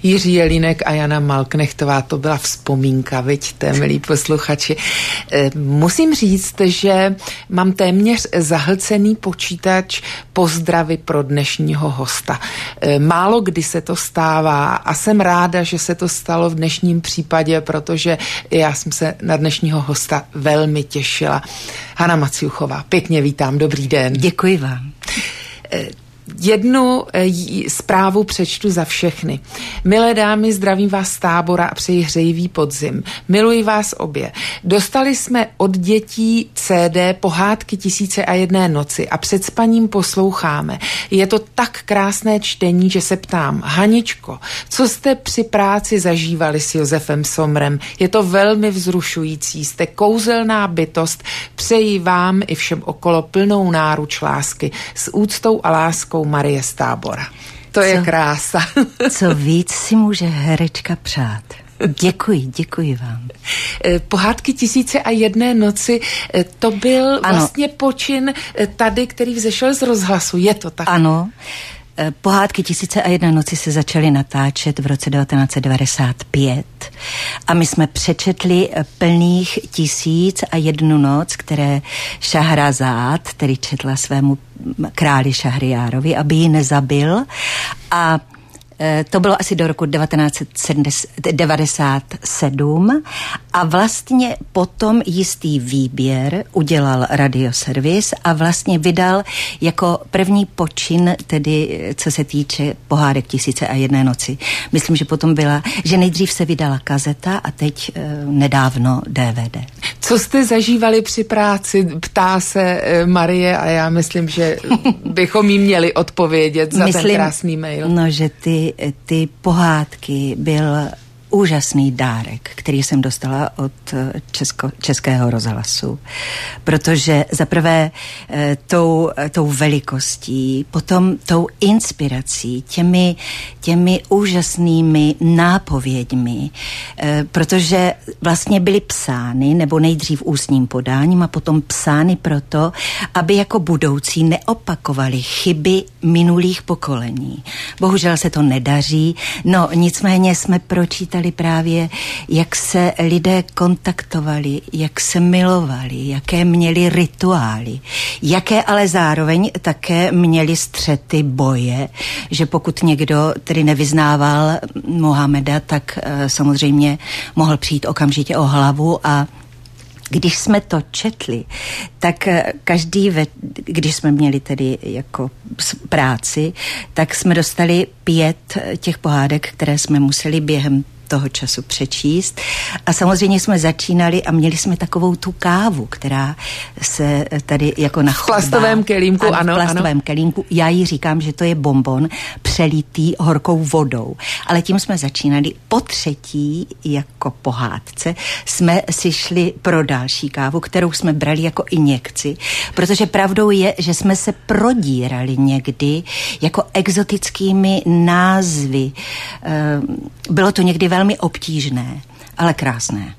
Jiří Jelínek a Jana Malknechtová, to byla vzpomínka, viďte, milí posluchači. Musím říct, že mám téměř zahlcený počítač pozdravy pro dnešního hosta. Málo kdy se to stává a jsem ráda, že se to stalo v dnešním případě, protože já jsem se na dnešního hosta velmi těšila. Hana Maciuchová, pěkně vítám, dobrý den. Děkuji vám. Jednu zprávu přečtu za všechny. Milé dámy, zdravím vás z Tábora a přeji hřejivý podzim. Miluji vás obě. Dostali jsme od dětí CD Pohádky 1001 noci a před spaním posloucháme. Je to tak krásné čtení, že se ptám, Haničko, co jste při práci zažívali s Josefem Somrem? Je to velmi vzrušující, jste kouzelná bytost. Přeji vám i všem okolo plnou náruč lásky. S úctou a láskou Marie z Tábora. To je krása. Co víc si může herečka přát. Děkuji vám. Pohádky 1001 noci, to byl vlastně počin tady, který vzešel z rozhlasu. Je to tak? Ano. Pohádky 1001 noci se začaly natáčet v roce 1995 a my jsme přečetli plných 1001 noc, které Šahrazad, který četla svému králi Šahrijárovi, aby ji nezabil, a to bylo asi do roku 1997 a vlastně potom jistý výběr udělal radioservis a vlastně vydal jako první počin, tedy co se týče pohádek 1001 noci. Myslím, že potom byla, že nejdřív se vydala kazeta a teď nedávno DVD. Co jste zažívali při práci, ptá se Marie, a já myslím, že bychom jí měli odpovědět za ten krásný mail. No, že ty pohádky byl úžasný dárek, který jsem dostala od Českého rozhlasu, protože zaprvé tou velikostí, potom tou inspirací, těmi úžasnnými nápověďmi, protože vlastně byly psány, nebo nejdřív ústním podáním a potom psány proto, aby jako budoucí neopakovali chyby minulých pokolení. Bohužel se to nedaří, no nicméně jsme pročítali právě, jak se lidé kontaktovali, jak se milovali, jaké měli rituály, jaké ale zároveň také měli střety, boje, že pokud někdo tedy nevyznával Mohameda, tak samozřejmě mohl přijít okamžitě o hlavu. A když jsme to četli, tak když jsme měli tedy jako práci, tak jsme dostali 5 těch pohádek, které jsme museli během toho času přečíst. A samozřejmě jsme začínali a měli jsme takovou tu kávu, která se tady jako nachutbá. V plastovém kelímku, ano. V plastovém kelímku. Já jí říkám, že to je bonbon přelitý horkou vodou. Ale tím jsme začínali. Po třetí, jako pohádce, jsme si šli pro další kávu, kterou jsme brali jako injekci. Protože pravdou je, že jsme se prodírali někdy jako exotickými názvy. Bylo to někdy velmi obtížné, ale krásné.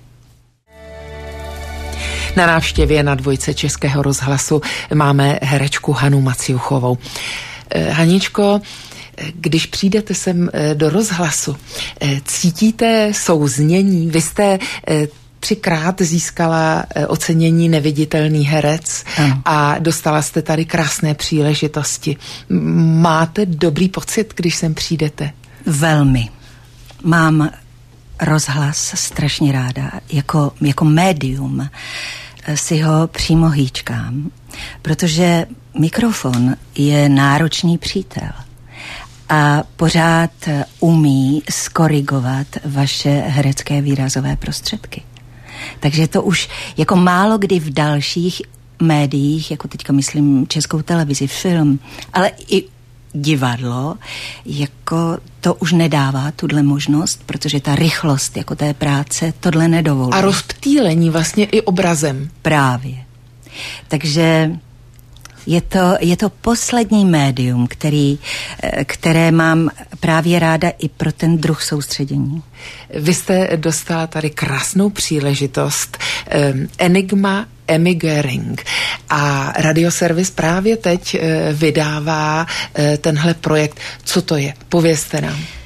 Na návštěvě na Dvojce Českého rozhlasu máme herečku Hanu Maciuchovou. Haničko, když přijdete sem do rozhlasu, cítíte souznění? Vy jste 3krát získala ocenění Neviditelný herec a dostala jste tady krásné příležitosti. Máte dobrý pocit, když sem přijdete? Velmi. Mám rozhlas strašně ráda, jako médium si ho přímo hýčkám, protože mikrofon je náročný přítel a pořád umí skorigovat vaše herecké výrazové prostředky. Takže to už jako málo kdy v dalších médiích, jako teďka myslím Českou televizi, film, ale i divadlo, jako to už nedává tuhle možnost, protože ta rychlost jako té práce tohle nedovoluje. A rozptýlení vlastně i obrazem. Právě. Takže je to poslední médium, které mám právě ráda i pro ten druh soustředění. Vy jste dostala tady krásnou příležitost. Enigma Emmy Göring. A radioservis právě teď vydává tenhle projekt. Co to je? Povězte nám.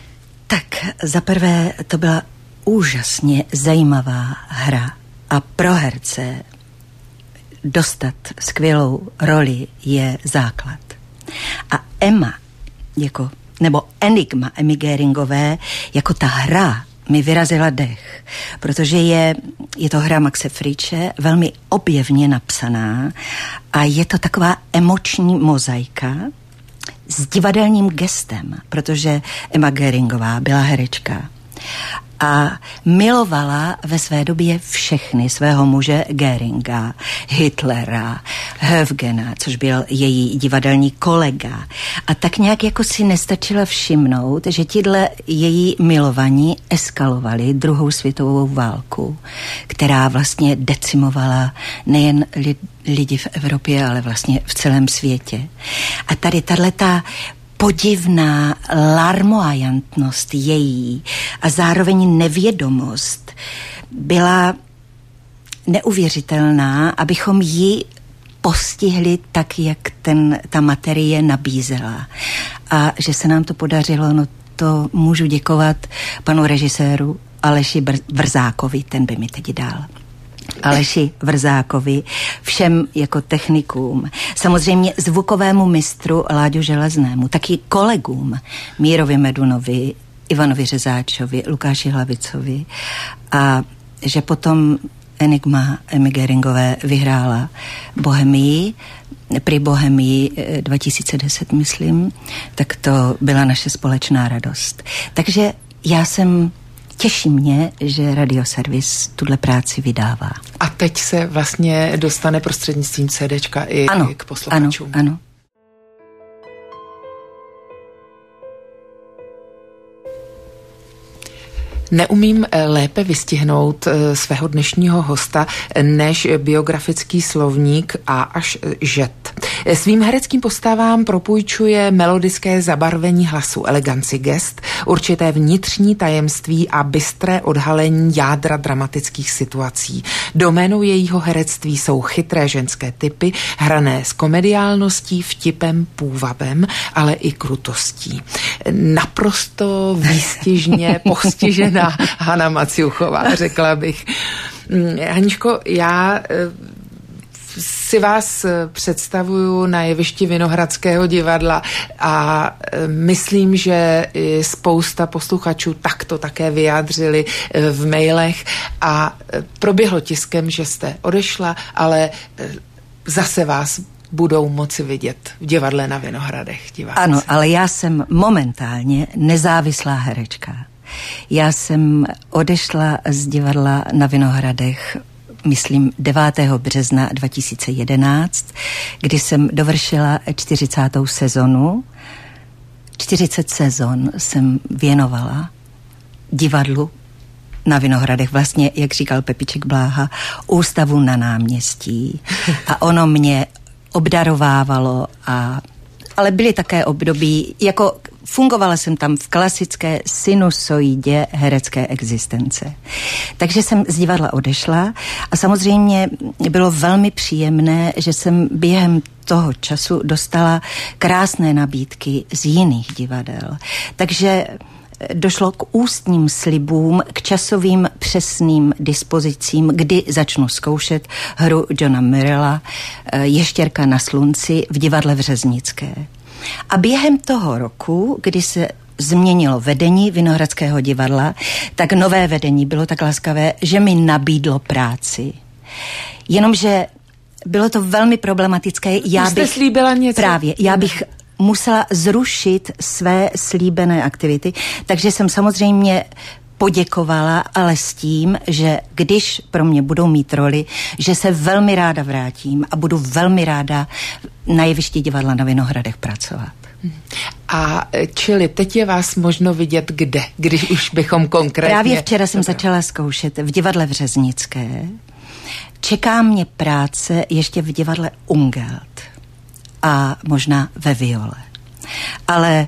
Tak zaprvé to byla úžasně zajímavá hra a pro herce dostat skvělou roli je základ. A Emma, nebo Enigma Emmy Gehringové, jako ta hra mi vyrazila dech, protože je to hra Maxe Friče, velmi objevně napsaná a je to taková emoční mozaika s divadelním gestem, protože Emma Gehringová byla herečka a milovala ve své době všechny, svého muže Gehringa, Hitlera, Höfgena, což byl její divadelní kolega. A tak nějak jako si nestačila všimnout, že tihle její milovaní eskalovali druhou světovou válku, která vlastně decimovala nejen lidi v Evropě, ale vlastně v celém světě. A tady tato podivná larmoyantnost její a zároveň nevědomost byla neuvěřitelná, abychom ji postihli tak, jak ta materie nabízela. A že se nám to podařilo, no to můžu děkovat panu režiséru Aleši Vrzákovi, ten by mi teď dal. Aleši Vrzákovi, všem jako technikům, samozřejmě zvukovému mistru Láďu Železnému, taky kolegům Mírovi Medunovi, Ivanovi Řezáčovi, Lukáši Hlavicovi a že potom Enigma Emmy Gehringové vyhrála Bohemii, při Bohemii 2010, myslím, tak to byla naše společná radost. Takže těší mě, že Radioservis tuhle práci vydává. A teď se vlastně dostane prostřednictvím CDčka i k posluchačům. Ano. Neumím lépe vystihnout svého dnešního hosta než biografický slovník A až Ž. Svým hereckým postavám propůjčuje melodické zabarvení hlasu, eleganci gest, určité vnitřní tajemství a bystré odhalení jádra dramatických situací. Doménou jejího herectví jsou chytré ženské typy, hrané s komediálností, vtipem, půvabem, ale i krutostí. Naprosto výstižně postižená Hana Maciuchová, řekla bych. Haničko, já si vás představuju na jevišti Vinohradského divadla a myslím, že i spousta posluchačů takto také vyjádřili v mailech a proběhlo tiskem, že jste odešla, ale zase vás budou moci vidět v divadle na Vinohradech. Diváci. Ano, ale já jsem momentálně nezávislá herečka. Já jsem odešla z divadla na Vinohradech myslím 9. března 2011, kdy jsem dovršila 40. sezonu. 40 sezon jsem věnovala divadlu na Vinohradech, vlastně, jak říkal Pepiček Bláha, ústavu na náměstí. A ono mě obdarovávalo, ale byly také období, jako fungovala jsem tam v klasické sinusoidě herecké existence. Takže jsem z divadla odešla a samozřejmě bylo velmi příjemné, že jsem během toho času dostala krásné nabídky z jiných divadel. Takže došlo k ústním slibům, k časovým přesným dispozicím, kdy začnu zkoušet hru Johna Murrella Ještěrka na slunci v divadle v Řeznické. A během toho roku, kdy se změnilo vedení Vinohradského divadla, tak nové vedení bylo tak laskavé, že mi nabídlo práci. Jenomže bylo to velmi problematické. Jste slíbila něco? Právě, já bych musela zrušit své slíbené aktivity, takže jsem samozřejmě poděkovala, ale s tím, že když pro mě budou mít roli, že se velmi ráda vrátím a budu velmi ráda na jevišti divadla na Vinohradech pracovat. A čili teď je vás možno vidět kde, když už bychom konkrétně... Právě včera jsem začala zkoušet v divadle v Řeznické. Čeká mě práce ještě v divadle Ungelt a možná ve Viole. Ale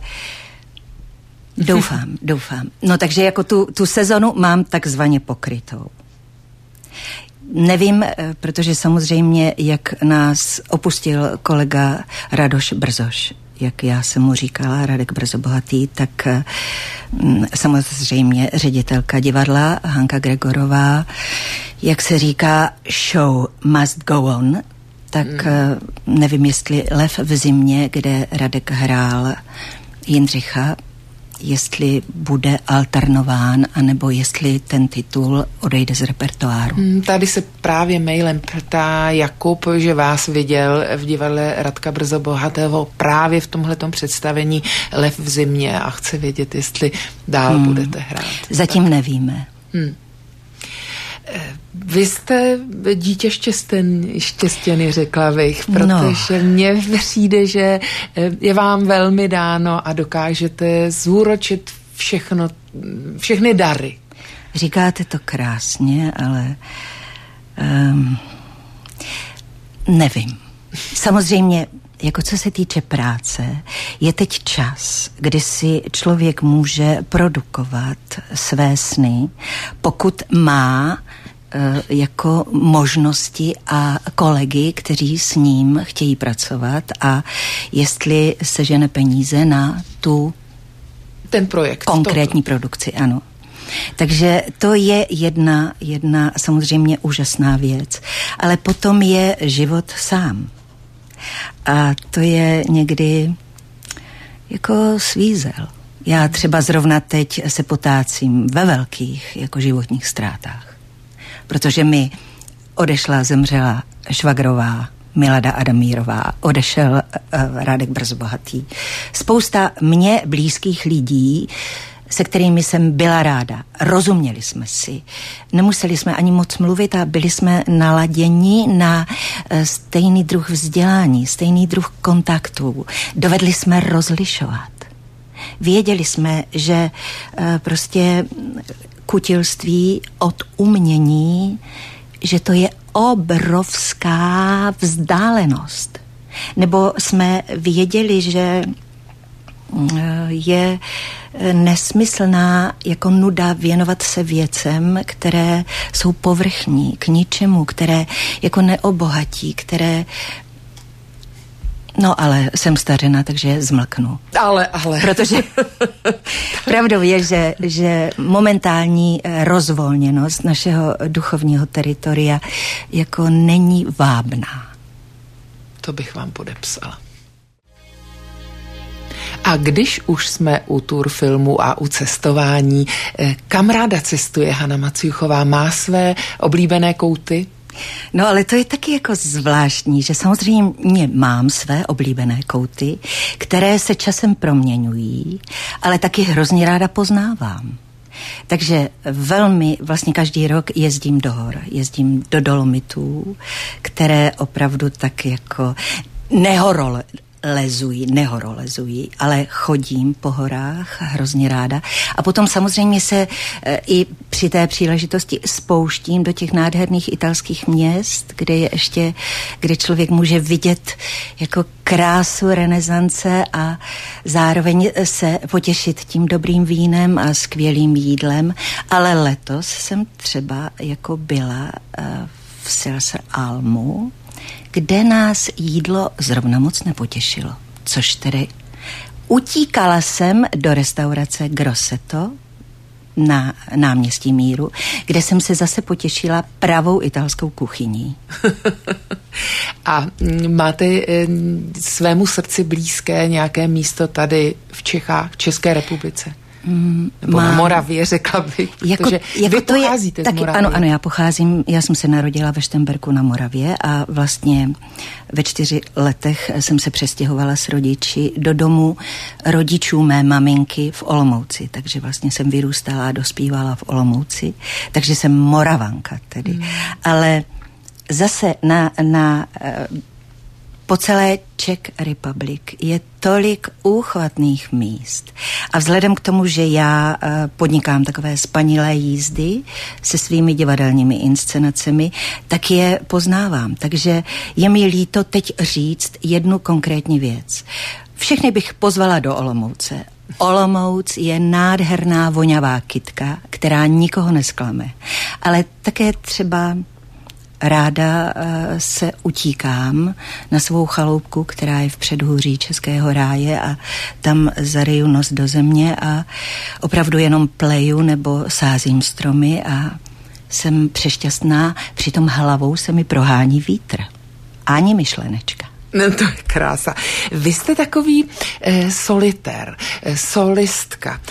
doufám. No takže jako tu sezonu mám takzvaně pokrytou. Nevím, protože samozřejmě, jak nás opustil kolega Radoš Brzoš, jak já jsem mu říkala, Radek Brzo Bohatý, tak samozřejmě ředitelka divadla Hanka Gregorová, jak se říká, show must go on, tak nevím, jestli Lev v zimě, kde Radek hrál Jindřicha, jestli bude alternován, anebo jestli ten titul odejde z repertoáru. Tady se právě mailem ptá Jakub, že vás viděl v divadle Radka Brzobohatého právě v tomhletom představení Lev v zimě a chce vědět, jestli dál budete hrát. Zatím nevíme. Vy jste dítě štěstěny, řekla bych, protože mně přijde, že je vám velmi dáno a dokážete zúročit všechny dary. Říkáte to krásně, ale nevím. Samozřejmě, jako co se týče práce, je teď čas, kdy si člověk může produkovat své sny, pokud má jako možnosti a kolegy, kteří s ním chtějí pracovat a jestli sežene peníze na ten projekt, konkrétní produkci, ano. Takže to je jedna samozřejmě úžasná věc, ale potom je život sám. A to je někdy jako svízel. Já třeba zrovna teď se potácím ve velkých jako životních ztrátách. Protože mi zemřela švagrová Milada Adamírová, odešel Radek Brzobohatý. Spousta mně blízkých lidí, se kterými jsem byla ráda. Rozuměli jsme si. Nemuseli jsme ani moc mluvit a byli jsme naladěni na stejný druh vzdělání, stejný druh kontaktů. Dovedli jsme rozlišovat. Věděli jsme, že prostě kutilství od umění, že to je obrovská vzdálenost. Nebo jsme věděli, že je nesmyslná jako nuda věnovat se věcem, které jsou povrchní, k ničemu, které jako neobohatí, které... No ale jsem stařena, takže zmlknu. Ale. Protože pravdou je, že momentální rozvolněnost našeho duchovního teritoria jako není vábná. To bych vám podepsala. A když už jsme u Turfilmu a u cestování, kam ráda cestuje Hana Maciuchová? Má své oblíbené kouty? No ale to je taky jako zvláštní, že samozřejmě mám své oblíbené kouty, které se časem proměňují, ale taky hrozně ráda poznávám. Takže velmi, vlastně každý rok jezdím do hor, jezdím do Dolomitů, které opravdu tak jako nehorolezují, ale chodím po horách hrozně ráda. A potom samozřejmě se i při té příležitosti spouštím do těch nádherných italských měst, kde člověk může vidět jako krásu renesance a zároveň se potěšit tím dobrým vínem a skvělým jídlem. Ale letos jsem třeba jako byla v Silse Almu, kde nás jídlo zrovna moc nepotěšilo. Což tedy utíkala jsem do restaurace Grosseto na náměstí Míru, kde jsem se zase potěšila pravou italskou kuchyní. A máte svému srdci blízké nějaké místo tady v Čechách, v České republice? Nebo na Moravě, řekla bych, protože vy pocházíte z Moravy. Ano, já pocházím, já jsem se narodila ve Štemberku na Moravě a vlastně ve 4 letech jsem se přestěhovala s rodiči do domu rodičů mé maminky v Olomouci, takže vlastně jsem vyrůstala a dospívala v Olomouci, takže jsem Moravanka tedy. Ale zase po celé Czech Republic je tolik úchvatných míst. A vzhledem k tomu, že já podnikám takové spanilé jízdy se svými divadelními inscenacemi, tak je poznávám. Takže je mi líto teď říct jednu konkrétní věc. Všechny bych pozvala do Olomouce. Olomouc je nádherná voňavá kytka, která nikoho nesklame. Ale také třeba ráda se utíkám na svou chaloupku, která je v předhůří Českého ráje a tam zaryju nos do země a opravdu jenom pleju nebo sázím stromy a jsem přešťastná, přitom hlavou se mi prohání vítr. Ani myšlenečka. No to je krása. Vy jste takový solitér, solistka.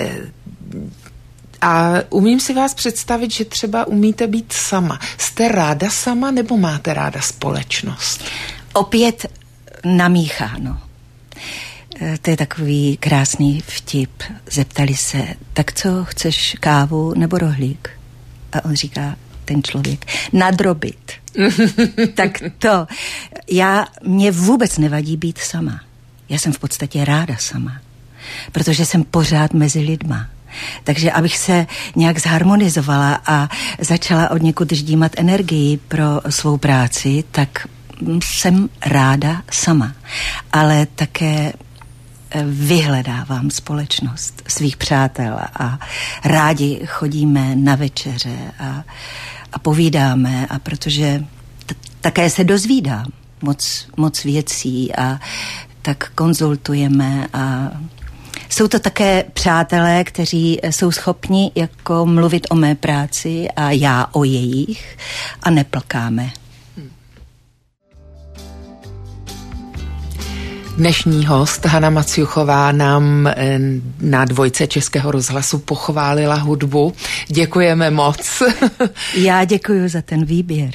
A umím si vás představit, že třeba umíte být sama. Jste ráda sama nebo máte ráda společnost? Opět namícháno. To je takový krásný vtip. Zeptali se, tak co chceš, kávu nebo rohlík? A on říká, ten člověk, nadrobit. Tak to, mě vůbec nevadí být sama. Já jsem v podstatě ráda sama, protože jsem pořád mezi lidma. Takže abych se nějak zharmonizovala a začala od někud ždímat energii pro svou práci, tak jsem ráda sama. Ale také vyhledávám společnost svých přátel a rádi chodíme na večeře a povídáme, a protože také se dozvídám moc věcí a tak konzultujeme a jsou to také přátelé, kteří jsou schopni jako mluvit o mé práci a já o jejich a neplkáme. Dnešní host Hana Maciuchová nám na Dvojce Českého rozhlasu pochválila hudbu. Děkujeme moc. Já děkuji za ten výběr.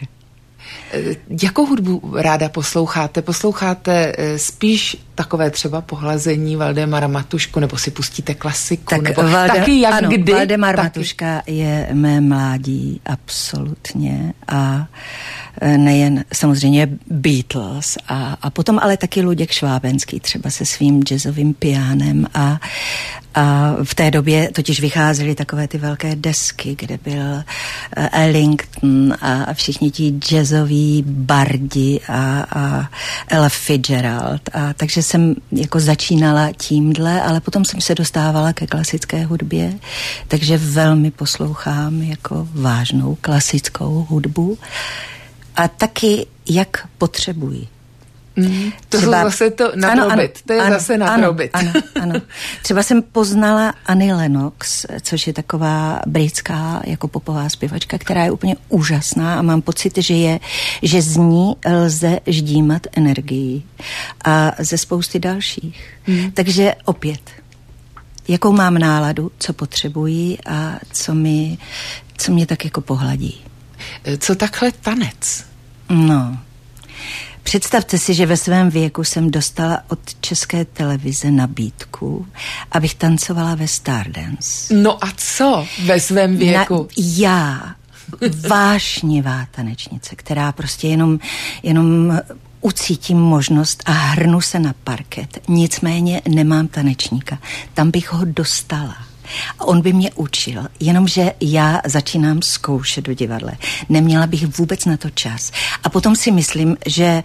Jakou hudbu ráda posloucháte? Posloucháte spíš takové třeba pohlazení Valdemara Matušku, nebo si pustíte klasiku? Tak nebo taky jak ano, kdy? Valdemar Matuška je mé mládí, absolutně. A nejen samozřejmě Beatles a potom ale taky Luděk Švábenský, třeba se svým jazzovým pianem a v té době totiž vycházely takové ty velké desky, kde byl Ellington a všichni ti jazzoví bardi a Ella Fitzgerald. Takže jsem jako začínala tímhle, ale potom jsem se dostávala ke klasické hudbě, takže velmi poslouchám jako vážnou klasickou hudbu a taky jak potřebuji. To třeba, zase to nadrobit. To je zase nadrobit. Ano. Třeba jsem poznala Annie Lennox, což je taková britská jako popová zpěvačka, která je úplně úžasná a mám pocit, že z ní lze ždímat energii a ze spousty dalších. Takže opět, jakou mám náladu, co potřebuji a co mě tak jako pohladí. Co takhle tanec? No, představte si, že ve svém věku jsem dostala od České televize nabídku, abych tancovala ve Stardance. No a co ve svém věku? Já, vášnivá tanečnice, která prostě jenom ucítím možnost a hrnu se na parket. Nicméně nemám tanečníka. Tam bych ho dostala. A on by mě učil, jenomže já začínám zkoušet do divadle. Neměla bych vůbec na to čas. A potom si myslím, že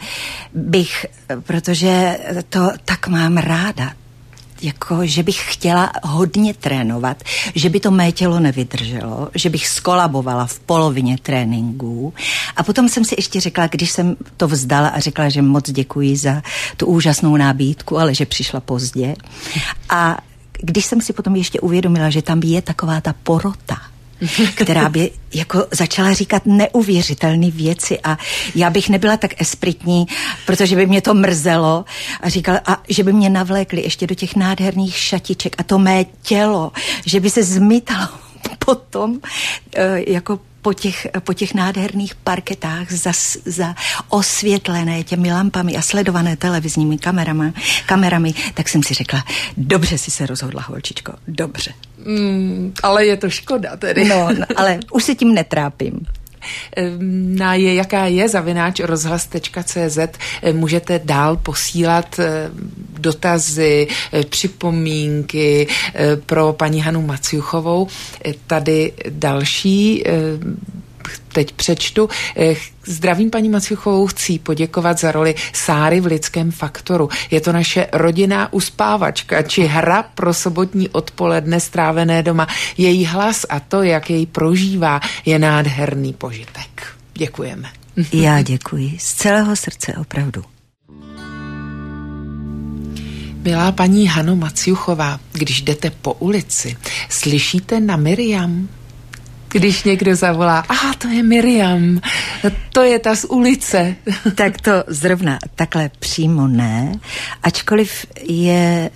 protože to tak mám ráda, jako, že bych chtěla hodně trénovat, že by to mé tělo nevydrželo, že bych skolabovala v polovině tréninků. A potom jsem si ještě řekla, když jsem to vzdala a řekla, že moc děkuji za tu úžasnou nabídku, ale že přišla pozdě. A když jsem si potom ještě uvědomila, že tam je taková ta porota, která by jako začala říkat neuvěřitelné věci a já bych nebyla tak espritní, protože by mě to mrzelo a říkala, a že by mě navlékli ještě do těch nádherných šatiček a to mé tělo, že by se zmítalo potom jako po těch nádherných parketách za osvětlené těmi lampami a sledované televizními kamerami, tak jsem si řekla, dobře si se rozhodla, holčičko, dobře. Ale je to škoda tedy. No, ale už se tím netrápím. Jaká je @rozhlas.cz můžete dál posílat dotazy, připomínky pro paní Hanu Maciuchovou. Tady další, teď přečtu. Zdravím paní Maciuchovou, chci poděkovat za roli Sáry v Lidském faktoru. Je to naše rodinná uspávačka, či hra pro sobotní odpoledne strávené doma. Její hlas a to, jak jej prožívá, je nádherný požitek. Děkujeme. Já děkuji. Z celého srdce, opravdu. Milá paní Hano Maciuchová, když jdete po ulici, slyšíte na Miriam? Když někdo zavolá, to je Miriam, to je ta z ulice. Tak to zrovna takhle přímo ne, ačkoliv je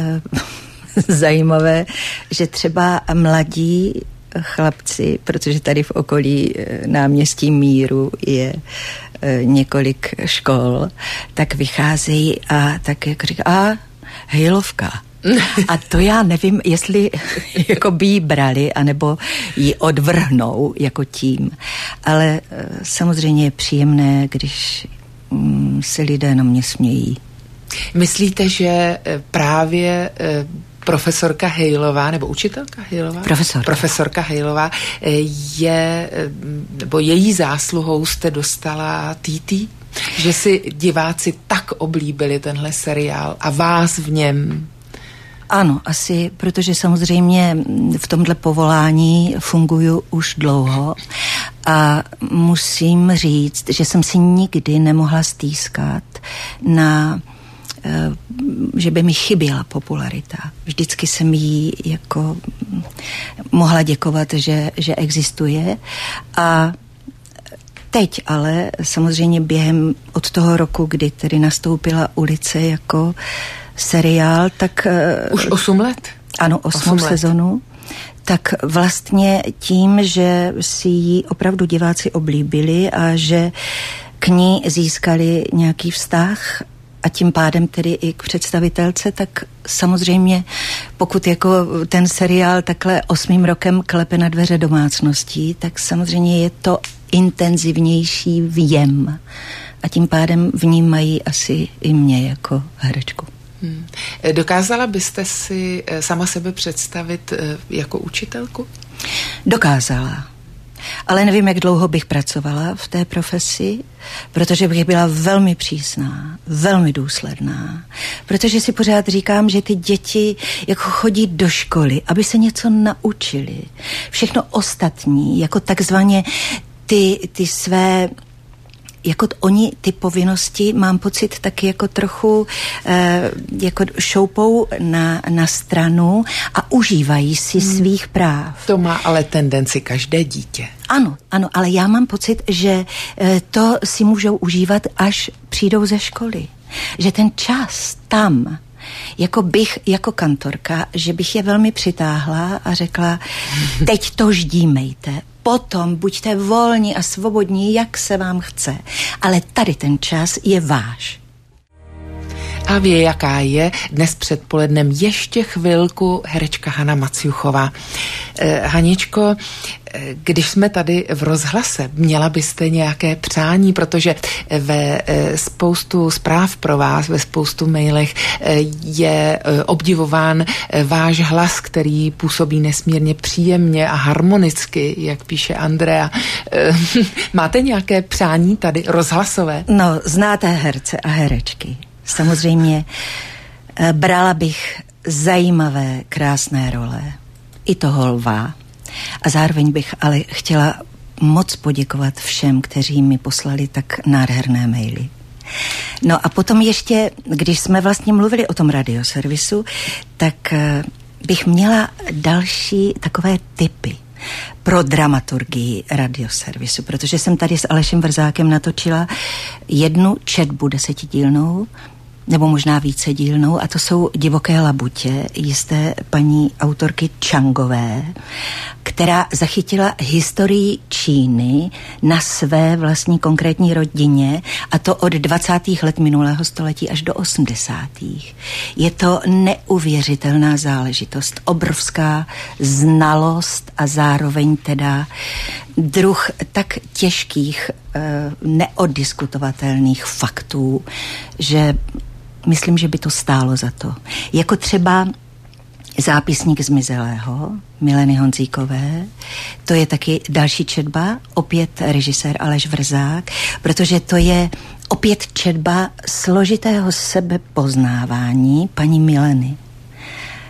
zajímavé, že třeba mladí chlapci, protože tady v okolí náměstí Míru je několik škol, tak vycházejí a tak jako říká, Hejlovka. A to já nevím, jestli jako by ji brali, anebo ji odvrhnou jako tím. Ale samozřejmě je příjemné, když se lidé na mě smějí. Myslíte, že právě profesorka Hejlová, nebo učitelka Hejlová? Profesorka Hejlová je, nebo její zásluhou jste dostala TT? Že si diváci tak oblíbili tenhle seriál a vás v něm? Ano, asi, protože samozřejmě v tomhle povolání funguju už dlouho a musím říct, že jsem si nikdy nemohla stýskat na že by mi chyběla popularita. Vždycky jsem jí jako mohla děkovat, že existuje a teď ale samozřejmě během od toho roku, kdy tedy nastoupila Ulice jako seriál, tak... Už 8 let? Ano, 8 sezonu. Tak vlastně tím, že si ji opravdu diváci oblíbili a že k ní získali nějaký vztah a tím pádem tedy i k představitelce, tak samozřejmě pokud jako ten seriál takhle 8. rokem klepe na dveře domácností, tak samozřejmě je to intenzivnější vjem a tím pádem vnímají asi i mě jako herečku. Dokázala byste si sama sebe představit jako učitelku? Dokázala. Ale nevím, jak dlouho bych pracovala v té profesi, protože bych byla velmi přísná, velmi důsledná. Protože si pořád říkám, že ty děti jako chodí do školy, aby se něco naučili. Všechno ostatní, jako takzvaně ty své... Jako oni ty povinnosti, mám pocit, taky jako trochu jako šoupou na stranu a užívají si svých práv. To má ale tendenci každé dítě. Ano, ale já mám pocit, že to si můžou užívat, až přijdou ze školy. Že ten čas tam, jako kantorka, že bych je velmi přitáhla a řekla, teď to ždímejte. Potom buďte volní a svobodní, jak se vám chce. Ale tady ten čas je váš. A ví, jaká je dnes předpolednem ještě chvilku herečka Hana Maciuchová. Haničko, když jsme tady v rozhlase, měla byste nějaké přání, protože ve spoustu zpráv pro vás, ve spoustu mailech je obdivován váš hlas, který působí nesmírně příjemně a harmonicky, jak píše Andrea. Máte nějaké přání tady rozhlasové? No, znáte herce a herečky. Samozřejmě brala bych zajímavé, krásné role. I toho lva. A zároveň bych ale chtěla moc poděkovat všem, kteří mi poslali tak nádherné maily. No a potom ještě, když jsme vlastně mluvili o tom radioservisu, tak bych měla další takové tipy pro dramaturgii radioservisu, protože jsem tady s Alešem Vrzákem natočila jednu četbu 10dílnou, nebo možná vícedílnou, a to jsou Divoké labutě jisté paní autorky Čangové, která zachytila historii Číny na své vlastní konkrétní rodině, a to od 20. let minulého století až do 80. Je to neuvěřitelná záležitost, obrovská znalost a zároveň teda druh tak těžkých, neoddiskutovatelných faktů, že myslím, že by to stálo za to. Jako třeba Zápisník zmizelého Mileny Honzíkové, to je taky další četba, opět režisér Aleš Vrzák, protože to je opět četba složitého sebepoznávání paní Mileny.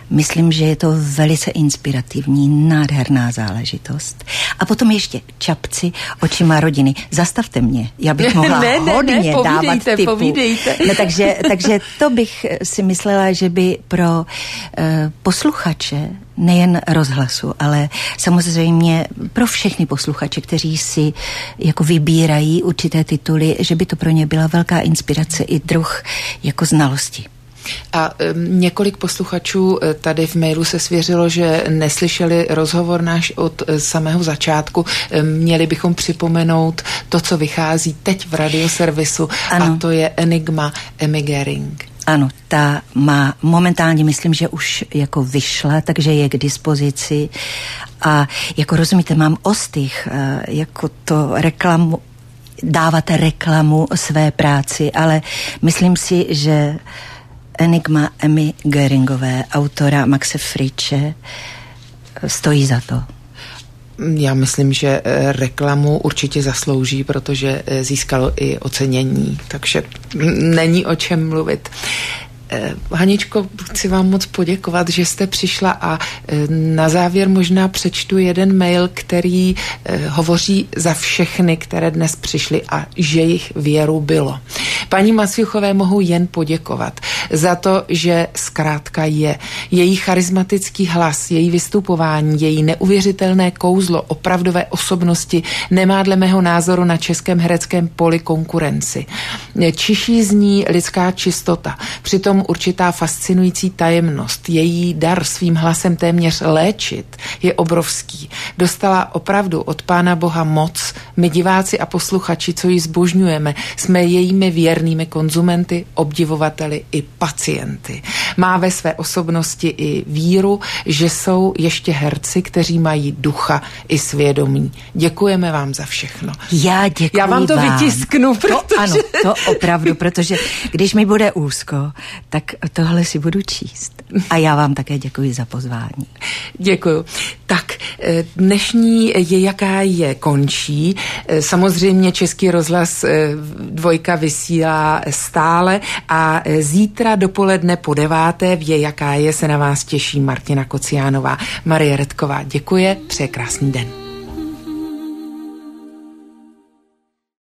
Myslím, že je to velice inspirativní, nádherná záležitost. A potom ještě Čapci očima rodiny. Zastavte mě, já bych mohla hodně dávat tipů. Povídejte. No, takže to bych si myslela, že by pro posluchače nejen rozhlasu, ale samozřejmě pro všechny posluchače, kteří si jako vybírají určité tituly, že by to pro ně byla velká inspirace i druh jako znalosti. A několik posluchačů tady v mailu se svěřilo, že neslyšeli rozhovor náš od samého začátku. Měli bychom připomenout to, co vychází teď v radioservisu, ano. A to je Enigma Emmy Gehring. Ano, ta má momentálně, myslím, že už jako vyšla, takže je k dispozici a jako rozumíte, mám ostych, jako to dávat reklamu své práci, ale myslím si, že Enigma Emmy Gehringové, autora Maxe Friče, stojí za to. Já myslím, že reklamu určitě zaslouží, protože získalo i ocenění, takže není o čem mluvit. Haničko, chci vám moc poděkovat, že jste přišla a na závěr možná přečtu jeden mail, který hovoří za všechny, které dnes přišly a že jich věru bylo. Paní Masjuchové mohu jen poděkovat za to, že zkrátka je. Její charismatický hlas, její vystupování, její neuvěřitelné kouzlo opravdové osobnosti nemá dle mého názoru na českém hereckém poli konkurenci. Čiší z ní lidská čistota, přitom určitá fascinující tajemnost. Její dar svým hlasem téměř léčit je obrovský. Dostala opravdu od Pána Boha moc. My diváci a posluchači, co ji zbožňujeme, jsme jejími věrnými konzumenty, obdivovateli i pacienty. Má ve své osobnosti i víru, že jsou ještě herci, kteří mají ducha i svědomí. Děkujeme vám za všechno. Já děkuji. Já vám to vytisknu, protože... Ano, to opravdu, protože když mi bude úzko, tak tohle si budu číst. A já vám také děkuji za pozvání. Děkuju. Tak, dnešní Je jaká je končí. Samozřejmě Český rozhlas 2 vysílá stále a zítra dopoledne po 9:00 v Je jaká je se na vás těší Martina Kociánová. Marie Redková děkuje, přeje krásný den.